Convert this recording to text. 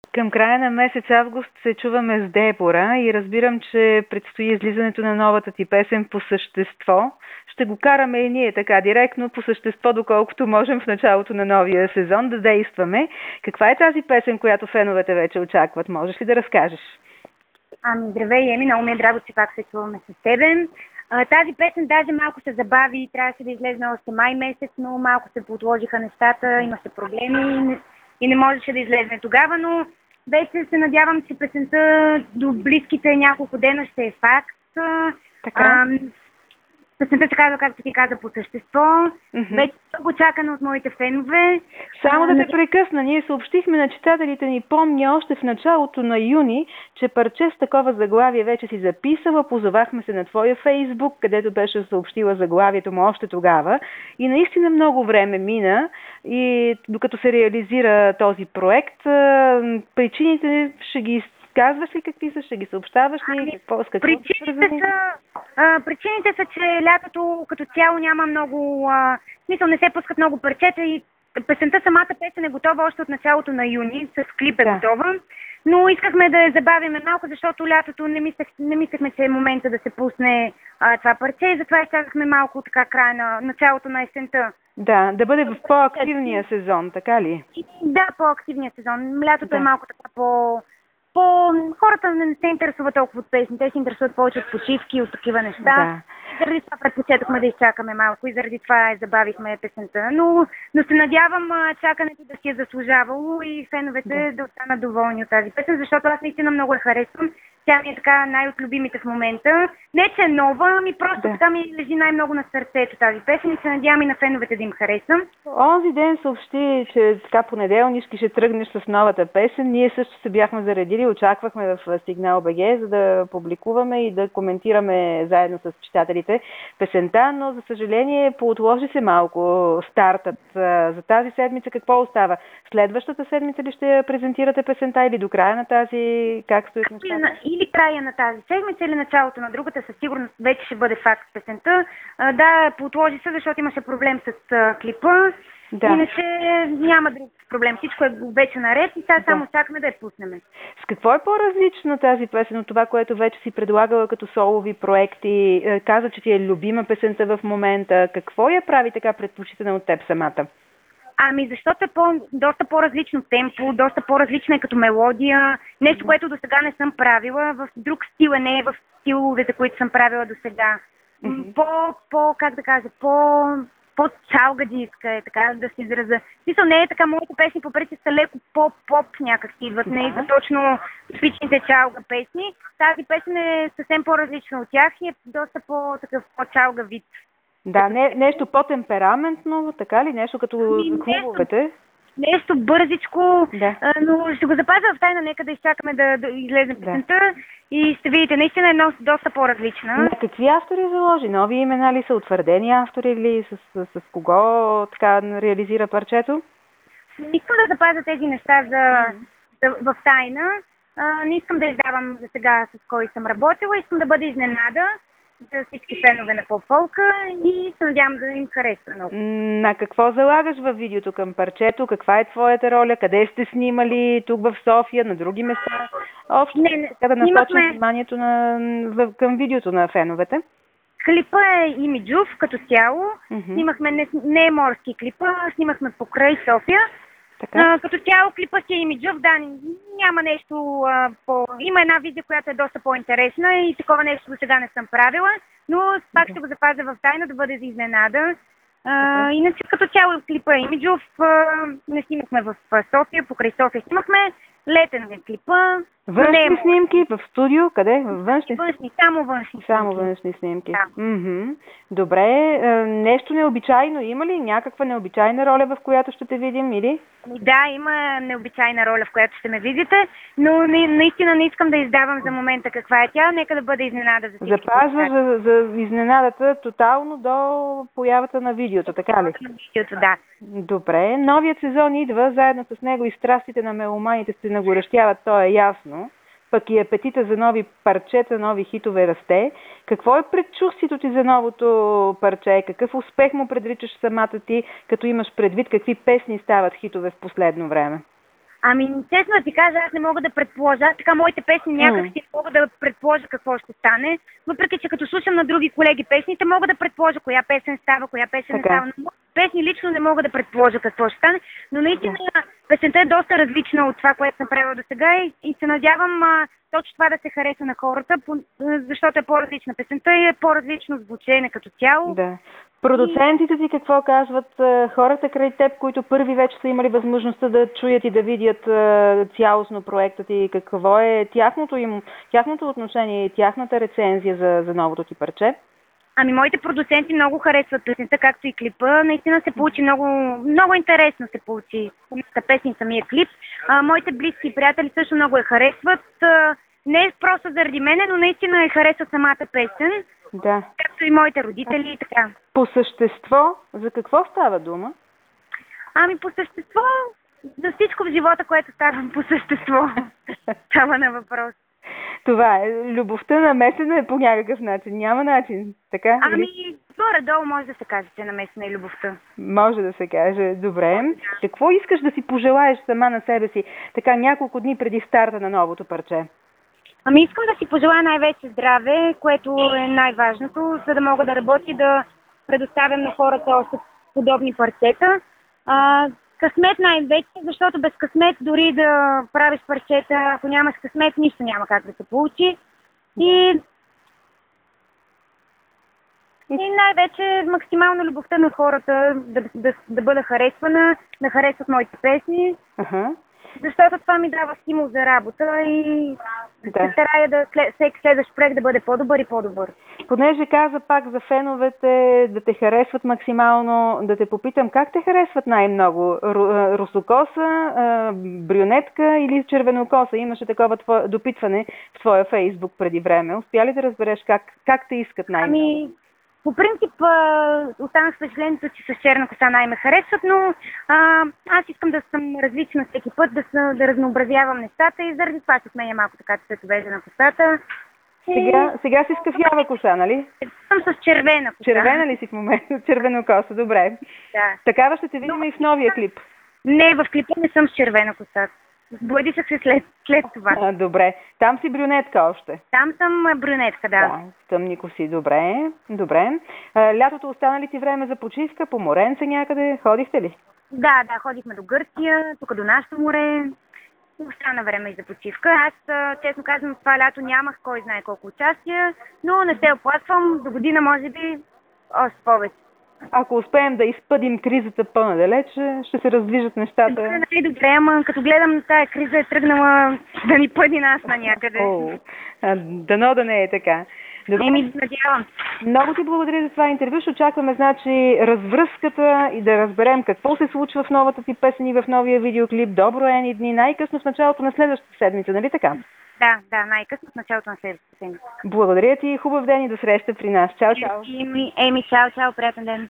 Към края на месец август се чуваме с Дебора и разбирам, че предстои излизането на новата ти песен "По същество". Ще го караме и ние така директно по същество, доколкото можем в началото на новия сезон да действаме. Каква е тази песен, която феновете вече очакват? Можеш ли да разкажеш? Здравей, Еми, много ми е драго, че пак се чуваме с тебе. Тази песен даже малко се забави, трябваше да излезе още май месец, но малко се подложиха нещата, имаше проблеми и не можеше да излезе тогава, но вече се надявам, че песента до близките няколко дена ще е факт. Така? Песента се казва, както ти каза, "По същество". Вече го чакана от моите фенове. Само да те прекъсна, ние съобщихме на читателите ни, помня още в началото на юни, че парче с такова заглавие вече си записала, позовахме се на твоя Фейсбук, където беше съобщила заглавието му още тогава и наистина много време мина и докато се реализира този проект, причините ще ги казваш ли какви са, ще ги съобщаваш ли? Причините са, че лятото като цяло няма много, смисъл не се пускат много парчета и песента, самата песен е готова още от началото на юни, с клип е готова, но искахме да я забавиме малко, защото лятото не мислехме, че е момента да се пусне това парче и затова изчакахме малко така края на началото на есента. Да бъде в по-активния сезон, така ли? Да, по-активния сезон. Лятото е малко така хората не се интересуват толкова от песни, те се интересуват повече от почивки и от такива неща. Да. Заради това предпочетохме да изчакаме малко и заради това забавихме песента. Но се надявам чакането да си е заслужавало и феновете да останат доволни от тази песен, защото аз наистина много я харесвам. Тя ми е така най-от любимите в момента. Не, че е нова, ами просто така ми лежи най-много на сърцето тази песен и се надявам и на феновете да им харесам. Онзи ден съобщи, че така понеделнишки ще тръгнеш с новата песен. Ние също се бяхме заредили, очаквахме в Сигнал БГ, за да публикуваме и да коментираме заедно с читателите песента, но за съжаление поотложи се малко стартът. За тази седмица какво остава? Следващата седмица ли ще я презентирате песента или до края на тази? Как стоят нещата? Или края на тази седмица, или началото на другата, със сигурност вече ще бъде факт песента. Да, поотложи се, защото имаше проблем с клипа. Да. Иначе няма друг проблем. Всичко е вече наред и сега само чакаме да я пуснем. С какво е по-различно тази песен от това, което вече си предлагала като солови проекти? Каза, че ти е любима песента в момента. Какво я прави така предпочитана от теб самата? Защото е доста по-различно темпо, доста по-различна е като мелодия. Нещо, което до сега не съм правила. В друг стил не е в стиловете, които съм правила до сега. Как да кажа, по-чалгаджийска е, така да се израза. Смисъл не е така, моите песни по принцип са леко поп някак си идват, не идват точно типичните чалга песни. Тази песен е съвсем по-различна от тях и е доста по-такъв по-чалга вид. Да, нещо по-темпераментно, така ли? Нещо като клубовете? Нещо бързичко, но ще го запазя в тайна, нека да изчакаме да излезе песента и ще видите, наистина е доста по-различна. На какви автори заложи? Нови имена ли са, утвърдени автори или с кого така реализира парчето? Искам да запазя тези неща в тайна. Не искам да издавам за сега с кой съм работила, искам да бъда изненада за всички фенове на поп-фолка и се надявам да им харесва много. На какво залагаш във видеото към парчето? Каква е твоята роля? Къде сте снимали? Тук в София? На други места? Общо да насочим вниманието към видеото на феновете. Клипа е имиджов като цяло. Снимахме, не е морски клипа, снимахме покрай София. Като цяло клипа си е имиджов, няма нещо Има една визия, която е доста по-интересна и такова нещо до сега не съм правила, но пак ще го запазя в тайна, да бъде за изненада. Иначе като цяло клипа е имиджов, не снимахме в София, покрай София снимахме, летен е клипа. Външни снимки в студио? Къде? Само външни. Само външни снимки. Да. Добре. Нещо необичайно има ли? Някаква необичайна роля, в която ще те видим или? Да, има необичайна роля, в която ще ме видите, но наистина не искам да издавам за момента каква е тя. Нека да бъде изненада за всички. Запазваш за изненадата тотално до появата на видеото, така ли? На видеото, да. Добре. Новият сезон идва, заедно с него и страстите на меломаните се нагорещяват, то е ясно. Пък и апетита за нови парчета, нови хитове расте. Какво е предчувствието ти за новото парче? Какъв успех му предричаш самата ти, като имаш предвид какви песни стават хитове в последно време? Ами, честно да ти кажа, аз не мога да предположа. Аз така моите песни някак си мога да предположа какво ще стане. Въпреки, че като слушам на други колеги песните, мога да предположа коя песен става, коя песен не става. Но песни лично не мога да предположа какво ще стане. Но наистина песента е доста различна от това, което съм правила до сега и се надявам точно това да се хареса на хората, защото е по-различна песента и е по-различно звучене като цяло. Да. Продуцентите ти какво казват? Хората край теб, които първи вече са имали възможността да чуят и да видят цялостно проекта ти, какво е тяхното отношение и тяхната рецензия за новото ти парче? Ами, моите продуценти много харесват песента, както и клипа. Наистина се получи много интересно се получи самата песен, самия клип. Моите близки и приятели също много я харесват. Не просто заради мене, но наистина я харесват самата песен. Да. Както и моите родители и така. По същество, за какво става дума? Ами, по същество, за всичко в живота, което става по същество. Става на въпрос. Това е. Любовта намесена е по някакъв начин. Няма начин. Така? Ами, горе-долу може да се каже, че намесена е любовта. Може да се каже. Добре. Какво искаш да си пожелаеш сама на себе си, така няколко дни преди старта на новото парче? Ами, искам да си пожелая най-вече здраве, което е най-важното, за да мога да работя и да предоставям на хората още подобни парчета. Късмет най-вече, защото без късмет дори да правиш парчета, ако нямаш късмет, нищо няма как да се получи. И най-вече максимално любовта на хората да бъда харесвана, да харесват моите песни. Защото това ми дава стимул за работа и се старая всеки следващ проект да бъде по-добър и по-добър. Понеже каза пак за феновете, да те харесват максимално, да те попитам, как те харесват най-много? Русокоса, брюнетка или червенокоса? Имаше такова допитване в твоя Фейсбук преди време. Успя ли да разбереш как те искат най-много? Ами, по принцип останах с впечатлението, че с черна коса най-ме харесват, но аз искам да съм различна всеки път, да разнообразявам нещата и заради това се сменя малко така цветовете на косата. Сега си с кафява коса, нали? Съм с червена коса. Червена ли си в момента? Червенокоса, добре. Да. Такава ще те видим и в новия клип. Не, в клипа не съм с червена коса. Сбладисах се след това. Добре. Там си брюнетка още? Там съм брюнетка, да. Тъмни коси. Добре. Лятото остана ли ти време за почивка? По моренце някъде? Ходихте ли? Да, ходихме до Гърция, тук до нашето море. Остана време и за почивка. Аз, честно казвам, това лято нямах кой знае колко участия, но не се оплаквам. До година, може би, още повече. Ако успеем да изпъдим кризата по-надалеч, ще се раздвижат нещата. Най-добре, ама като гледам, тая криза е тръгнала да ни пъди нас на някъде. Дано да не е така. Надявам. Много ти благодаря за това интервю. Ще очакваме, развръзката и да разберем какво се случва в новата ти песен и в новия видеоклип. Добро едни дни, най-късно в началото на следващата седмица, нали така? Да, най-късно в началото на следващата седмица. Благодаря ти, хубав ден и до среща при нас. Чао, чао. Еми, чао, приятен ден.